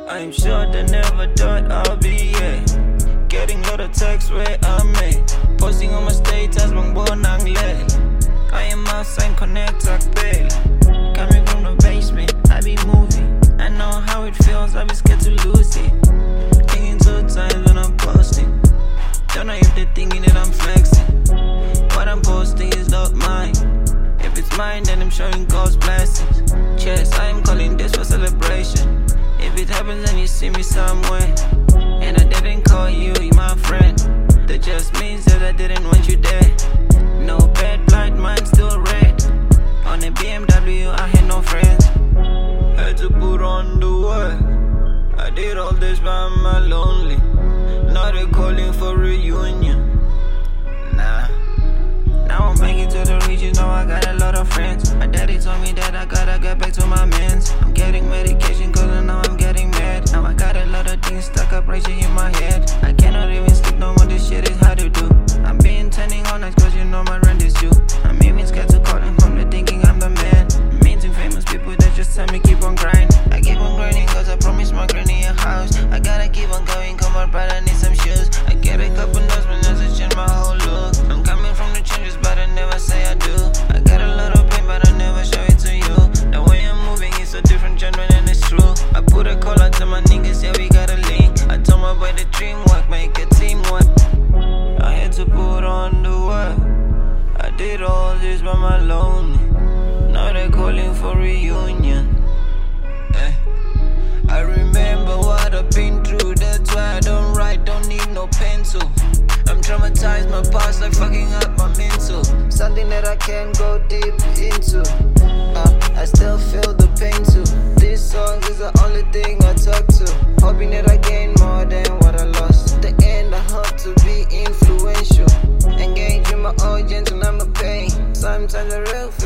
I'm sure they never thought I'll be here. Getting lot of texts where I'm at. Posting on my status, bang bonang late. I am outside, connect, talk bail. Coming from the basement, I be moving. I know how it feels, I be scared to lose it. Thinking 2 times when I'm posting. Don't know if they're thinking that I'm flexing. What I'm posting is not mine. If it's mine, then I'm showing God's blessings. Cheers, I am calling this for celebration. If it happens and you see me somewhere, and I didn't call you, you're my friend, that just means that I didn't want you there. No bad blood, mine still red. On a BMW, I had no friends. Had to put on the work. I did all this by my lonely. Now they're calling for reunion. Nah. Now I'm making to the region, now I got a lot of friends. My daddy told me that I gotta get back to my mans. I'm getting medication cause now I'm getting mad. Now I got a lot of things stuck up raging in my head. I cannot even sleep no more, this shit is hard to do. I'm being turning all nights cause you know my rent is due. I'm even scared to call and home, they're thinking I'm the man. I'm meeting famous people that just tell me keep on grinding. I keep on grinding cause I promised my granny a house. I gotta keep on going, come on brother, I need some shoes. I get a couple notes, but now it's changed my whole look. I'm coming from the changes, but I never say I do. I got a lot of pain, but I never show it to you. The way I'm moving is a different genre and it's true. I put a call out to my niggas, yeah we got a link. I told my boy the dream work, make a team work. I had to put on the work. I did all this by my lonely. Now they're calling for reunion. I remember what I've been through, that's why I don't write, don't need no pencil. I'm traumatized, my past like fucking up my mental. Something that I can't go deep into. I still feel the pain too. This song is the only thing I talk to. Hoping that I gain more than what I lost. At the end I hope to be influential. Engage with my audience and I'm the pain. Sometimes the real